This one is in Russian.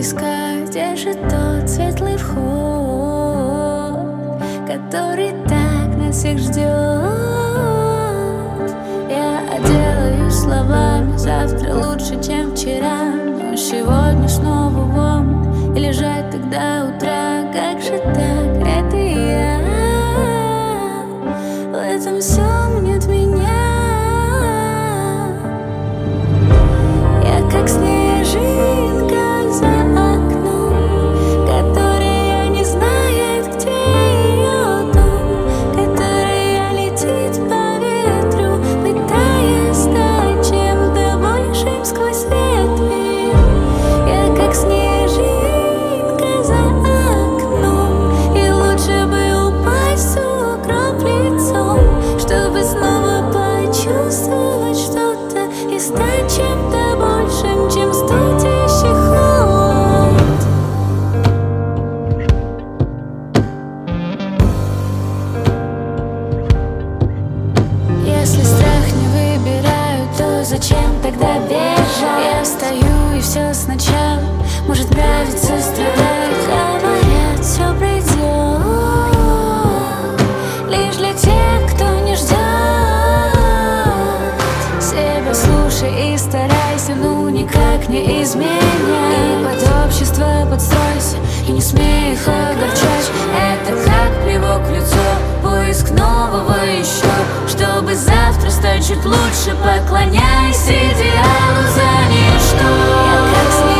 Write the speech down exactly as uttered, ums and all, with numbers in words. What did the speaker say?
искать, где же тот светлый вход, который так нас всех ждет. Я отделаюсь словами, завтра лучше, чем вчера, но сегодня снова в омут и лежать тогда утра. Как же так, это я, в этом всем нет меня. Я как снежинка за окном, которая не знает, где ее дом, которая летит по ветру, пытаясь стать чем-то большим сквозь ветви. Я как снежинка за окном, и лучше бы упасть в сугроб лицом, чтобы снова почувствовать что-то и стать чем-то большим, чем студящий холод. Если страх не выбираю, то зачем тогда бежать? Я встаю и все сначала, может нравится страдать. Говорят, все пройдет лишь для тех, кто не ждет. Себя слушай и старайся, ну никак не изменяй. И под общество подстройся, и не смей их огорчать. Это как плевок в лицо, поиск нового еще, чтобы завтра стать чуть лучше. Поклоняйся идеалу за ничто. Я как снег